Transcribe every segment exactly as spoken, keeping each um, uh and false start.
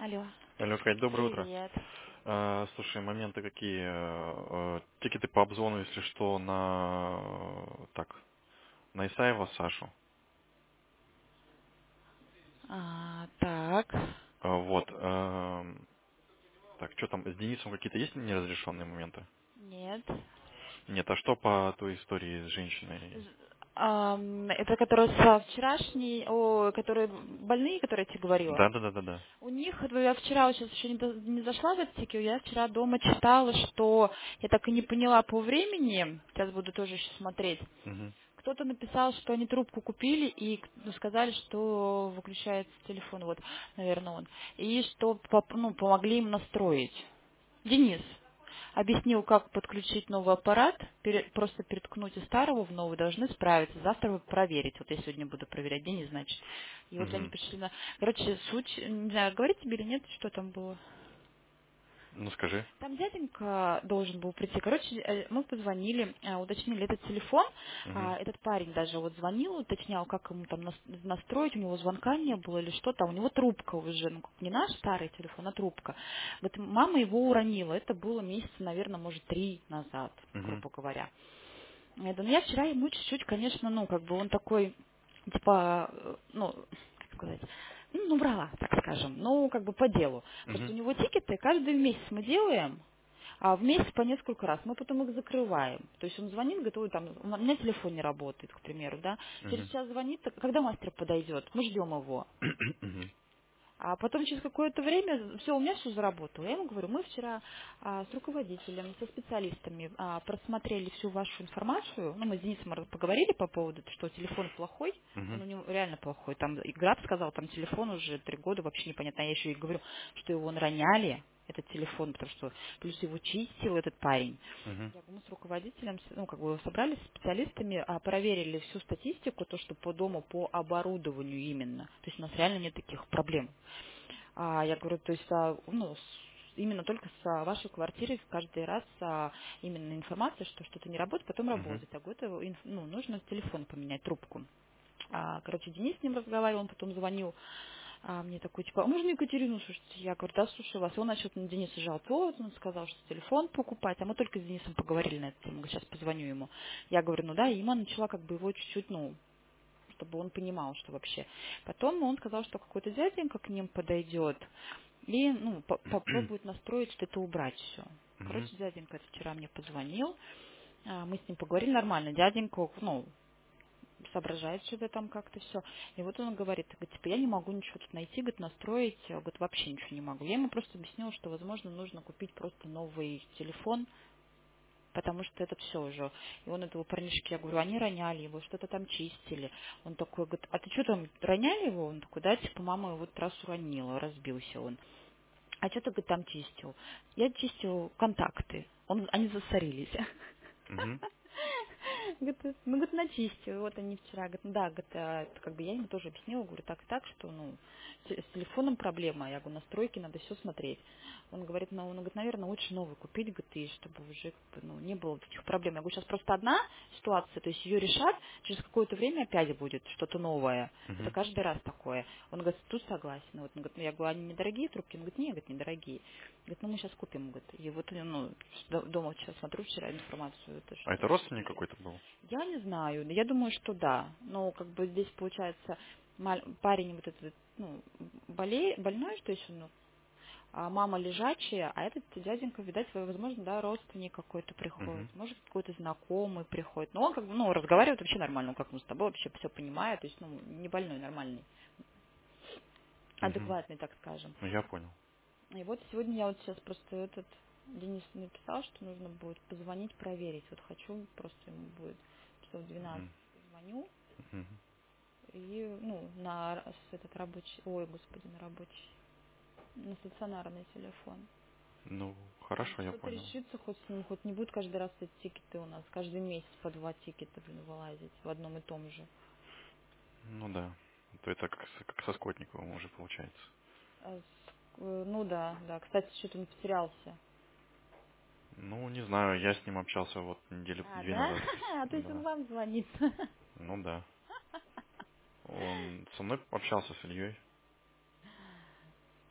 Алло. Алло, Кать, доброе утро. Привет. А, слушай, моменты какие? э, э, Тикеты по обзвону, если что, на э, так, на Исаева Сашу. А, так. А, Вот. эм, Так, что там, с Денисом какие-то есть неразрешенные моменты? Нет. Нет, а что по той истории с женщиной? З- ам, это которые со вчерашней, о, которые больные, которые я тебе говорила. Да, да, да, да, да. У них, вот я вчера вот сейчас еще не, до- не зашла в этот я вчера дома читала, что я так и не поняла по времени, сейчас буду тоже еще смотреть. Угу, Кто-то написал, что они трубку купили и ну, сказали, что выключается телефон, вот, наверное, он. И что поп- ну, помогли им настроить. Денис объяснил, как подключить новый аппарат, пере- просто переткнуть из старого в новый, должны справиться. Завтра вы проверить. Вот я сегодня буду проверять, Денис, значит. И вот они угу. пришли на... Короче, суть, не знаю, говорить тебе или нет, что там было. Ну скажи. Там дяденька должен был прийти. Короче, э, мы позвонили, э, уточнили этот телефон. Угу, А, Этот парень даже вот звонил, уточнял, как ему там нас- настроить. У него звонка не было или что там. У него трубка уже, ну как не наш старый телефон, а трубка. Вот мама его уронила. Это было месяца, наверное, может, три назад, угу, грубо говоря. Я думаю, я вчера ему чуть-чуть, конечно, ну, как бы он такой, типа, э, ну, как сказать, ну, ну, врала, так скажем, ну, как бы по делу. Просто угу, у него тикеты каждый месяц мы делаем, а в месяц по несколько раз. Мы потом их закрываем. То есть он звонит, говорит, ой, там, у меня телефон не работает, к примеру, да. Через угу, час звонит, так когда мастер подойдет? Мы ждем его. угу, А потом через какое-то время, все, у меня все заработало. Я ему говорю, мы вчера а, с руководителем, со специалистами а, просмотрели всю вашу информацию. Ну, мы с Денисом раз поговорили по поводу, что телефон плохой. Он угу, у него реально плохой. Там и Граб сказал, там телефон уже три года, вообще непонятно. Я еще и говорю, что его он роняли, этот телефон, потому что плюс его чистил этот парень. угу, Я говорю, мы с руководителем, с- ну, как бы собрались с специалистами, а, проверили всю статистику, то, что по дому, по оборудованию именно. То есть у нас реально нет таких проблем. А, я говорю, то есть, а, ну, с- именно только с а, вашей квартиры каждый раз а, именно информация, что что-то не работает, потом угу, работает. А говорю, это инф- ну, нужно телефон поменять, трубку. А, короче, Денис с ним разговаривал, он потом звонил, а, мне такой, типа, а можно Екатерину слушать? Я говорю, да, слушаю вас. И он начал на Дениса жаловаться, он сказал, что телефон покупать, а мы только с Денисом поговорили на эту тему, говорю, сейчас позвоню ему. Я говорю, ну да, и Има начала как бы его чуть-чуть, ну, чтобы он понимал, что вообще. Потом он сказал, что какой-то дяденька к ним подойдет и ну, по- попробует настроить, что это убрать все. угу, Короче, дяденька вчера мне позвонил, а, мы с ним поговорили нормально. Дяденька, ну, соображает что-то там как-то все. И вот он говорит, говорит, типа, я не могу ничего тут найти, говорит, настроить, говорит, вообще ничего не могу. Я ему просто объяснила, что, возможно, нужно купить просто новый телефон, потому что это все уже. И он этого парнишки, я говорю, они роняли его, что-то там чистили. Он такой, говорит, а ты что там, роняли его? Он такой, да, типа, мама его вот раз уронила, разбился он. А что ты, говорит, там чистил? Я чистил контакты. Он, они засорились. угу, Говорит, ну, говорит, начистил. Вот они вчера, говорит, ну да, говорит, а это как бы я ему тоже объяснила, говорю, так и так, что, ну, с с телефоном проблема. Я говорю, настройки надо все смотреть. Он говорит, ну, он говорит, наверное, лучше новый купить, говорит, и чтобы уже, как бы, ну, не было вот этих проблем. Я говорю, сейчас просто одна ситуация, то есть ее решат, через какое-то время опять будет что-то новое. Это угу. каждый раз такое. Он говорит, тут согласен. Вот, он говорит, ну, я говорю, они недорогие трубки? Он говорит, нет, говорит, недорогие. Говорит, ну мы сейчас купим, говорит. И вот, ну, до- дома сейчас смотрю вчера информацию, это А что это они родственник купили. какой-то был? Я не знаю, я думаю, что да. Но как бы здесь получается маль- парень вот этот, ну, боле- больной, что еще, ну, а мама лежачая, а этот дяденька, видать, свой, возможно, да, родственник какой-то приходит, Угу, может, какой-то знакомый приходит. Но он как бы, ну, разговаривает вообще нормально, он как мы с тобой вообще все понимает, то есть, ну, не больной, нормальный, угу. адекватный, так скажем. Ну я понял. И вот сегодня я вот сейчас просто этот Денис написал, что нужно будет позвонить, проверить. Вот хочу, просто ему будет часов в двенадцать Угу, звоню угу. и, ну, на р- с этот рабочий, ой, господи, на рабочий, на стационарный телефон. Ну, Может, хорошо, я что-то понял. решится, хоть с ним, хоть не будет каждый раз эти тикеты у нас, каждый месяц по два тикета, блин, вылазить в одном и том же. Ну да. То это как, с- как со Скотниковым уже получается. А с- э, ну да, да, кстати, что-то он потерялся. Ну, не знаю, я с ним общался вот недели А, две да? назад. А, то есть он Да. вам звонит. Ну да. Он со мной общался с Ильей.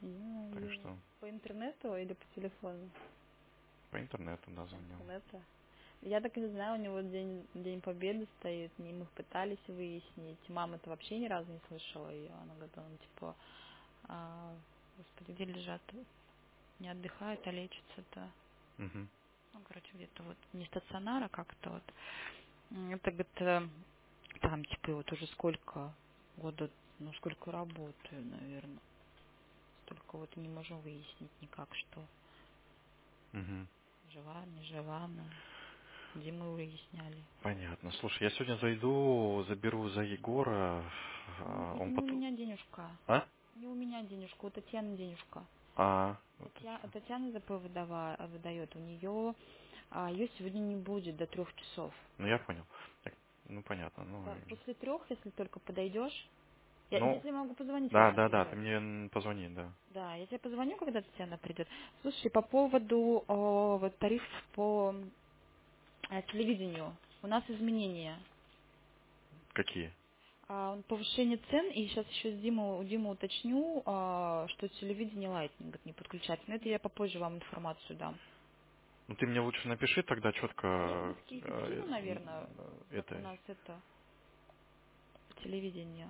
Ну, Так Дима, что по интернету или по телефону? по интернету, да, По звонил. интернету. Я так и не знаю, у него день, день Победы стоит, и мы пытались выяснить. Мама-то вообще ни разу не слышала ее. Она говорит, он типа, а, господи, где лежат? Не отдыхают, а лечатся-то. Угу. Ну, короче, где-то вот не стационара как-то вот. М, Это, говорит, э, там, типа, вот уже сколько года, ну, сколько работаю, наверное. Столько вот не можем выяснить никак, что Угу. жива, не жива, ну, где мы выясняли. Понятно. Слушай, я сегодня зайду, заберу за Егора. Не, а, это Он не у потом... меня денежка. А? Не у меня денежка, у Татьяны денежка. А, вот Татья, это. Татьяна ЗП выдава, выдает. У нее, а, ее сегодня не будет до трех часов. Ну, я понял. Так, ну, понятно. Ну, Да, и- после трех, если только подойдешь, я, я ну, тебе могу позвонить, когда да, она да, да, ты придет. мне м, позвони, да. Да, я тебе позвоню, когда Татьяна придет. Слушай, по поводу о, вот тариф по э, телевидению. У нас изменения. Какие? А, повышение цен, и сейчас еще с Диму, у Димы уточню, а, что телевидение лайтнинг не подключается. Но это я попозже вам информацию дам. Ну, ты мне лучше напиши тогда А я тебе четко ски- скину, э, наверное, как у это, нас это по телевидению.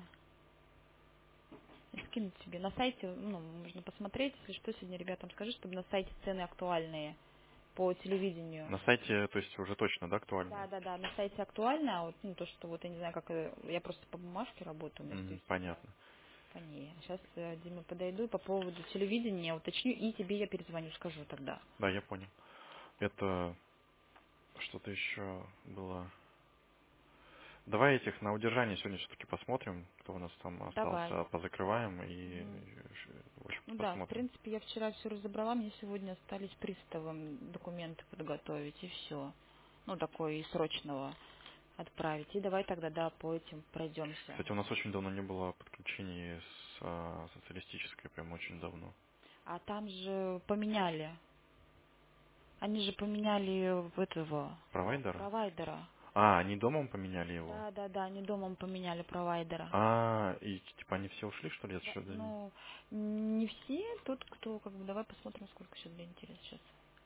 Я скину тебе. На сайте, ну, можно посмотреть, если что, сегодня ребятам скажи, чтобы на сайте цены актуальные по телевидению. на сайте, то есть уже точно, да, Да, актуально? да, да, на сайте актуально, а вот ну, то, что вот я не знаю, как э, я просто по бумажке работаю, у меня Мгм, здесь всегда понятно. по ней. Сейчас э, Диме подойду и по поводу телевидения уточню, и тебе я перезвоню, скажу тогда. Да, я понял. Это что-то еще было. Давай этих на удержание сегодня все-таки посмотрим, кто у нас там Давай. остался, позакрываем и, Мгм. и, в общем Ну да, в посмотрим. принципе, я вчера все разобрала, мне сегодня остались приставом документы подготовить, и все. Ну, такое и срочного отправить. И давай тогда, да, по этим пройдемся. Кстати, у нас очень давно не было подключений с а, социалистической, прям очень давно. А там же поменяли. Они же поменяли в этого Провайдера? провайдера. А, они домом поменяли его? Да, да, да, они домом поменяли провайдера. А, и типа они все ушли, что ли, Да, отсюда? ну, не все, тот, кто, как бы, давай посмотрим, сколько сейчас для интереса сейчас.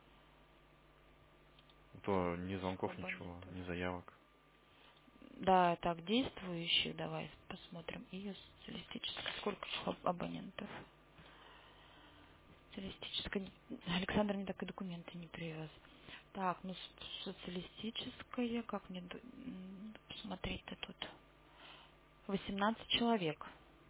То ни Действующих звонков, ничего, абонентов. ни заявок. Да, так, действующих, давай посмотрим. И социалистическая. Сколько еще аб- абонентов? Социалистическая. Александр мне так и документы не привез. Так, ну с- социалистическая, как мне ду- м, посмотреть-то тут? восемнадцать человек.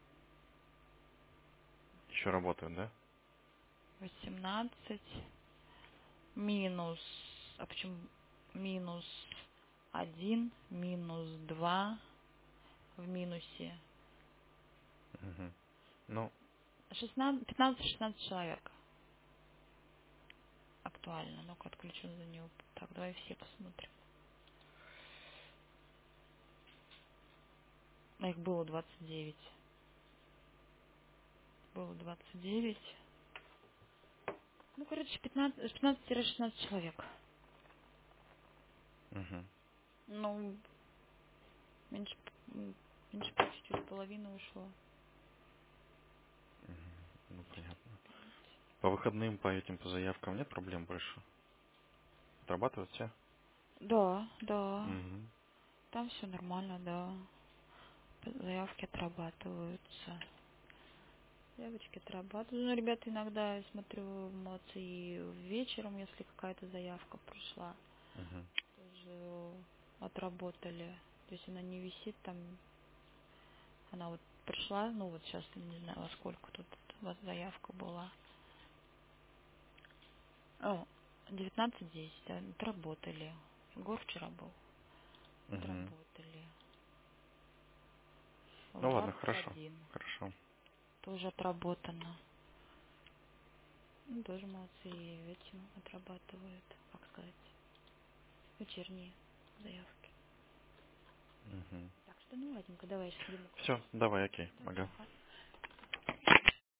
Еще работают, да? восемнадцать минус, а почему минус один, минус два в минусе. Угу. Ну, шестнадцать, пятнадцать-шестнадцать человек актуально. Ну-ка, отключу за него. Так, давай все посмотрим. А их было двадцать девять. Было двадцать девять. Ну, короче, пятнадцать, пятнадцать-шестнадцать человек. угу. Ну, меньше, м, меньше по чуть-чуть половины ушло. Ну, понятно. По выходным, по этим, по заявкам нет проблем больше? Отрабатывают все? Да, да. Угу. Там все нормально, да. Заявки отрабатываются. Заявочки отрабатывают. Ну, ребята иногда, я смотрю, молодцы, и вечером, если какая-то заявка пришла, Угу. тоже отработали. То есть она не висит там, она вот пришла, ну вот сейчас, не знаю, во сколько тут у вас заявка была. О, девятнадцать десять, да, отработали. Егор вчера был. Угу. Отработали. В Ну ладно, двадцать хорошо. один Хорошо. тоже отработано. Ну, тоже молодцы, и этим отрабатывают, как сказать, вечерние заявки. Угу. Так что, ну, ладненько, давай, сейчас Диму Все, включу. давай, окей. Давай, Ага. ага.